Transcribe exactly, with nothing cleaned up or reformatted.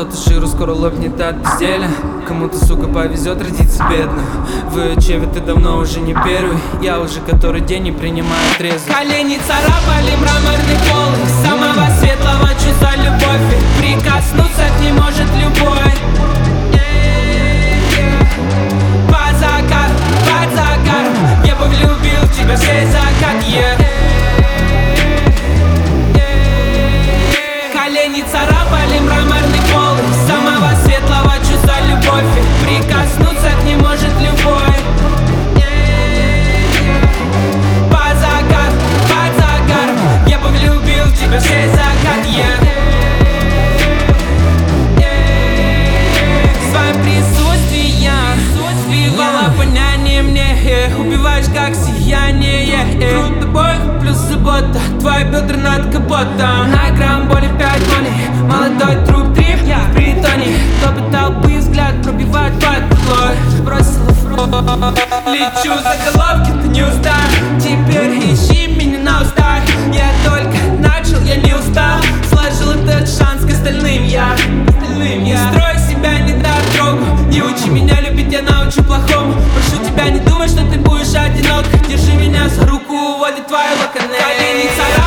Кто-то ширу скоро лопнет от безделия, кому-то, сука, повезет родиться бедным. В Чеве ты давно уже не первый, я уже который день не принимаю трезвый. Колени царапали мраморный пол, из самого светлого чувства любовь, и прикоснуться к ней может любой. Под закат, под загаром, я бы влюбил в тебя весь закат, yeah. Колени царапали мраморный пол, из самого светлого чувства любовь, и прикоснуться к ней может любой. Под закат, под загаром, я бы влюбил в тебя весь закат, yeah. Своим присутствием вбивала поняние мне, yeah. Убиваешь как сияние, yeah. Труд тобой плюс забота, твои бедра над капотом. На грамм боли пять моней, молодой труп трип в притоне. Топы толпы, взгляд пробивает под подлой. Бросила фрукт, лечу за головки, ты не устал. Теперь ищи меня на устах. Я только начал, я не устал. Сложил этот шанс к остальным я, остальным я. Строй себя недотрогу, не учи меня любить, я научу плохому. Прошу тебя, не думай, что ты будешь одинок. Держи меня за руку, уводит твои локоны. Колени царапают.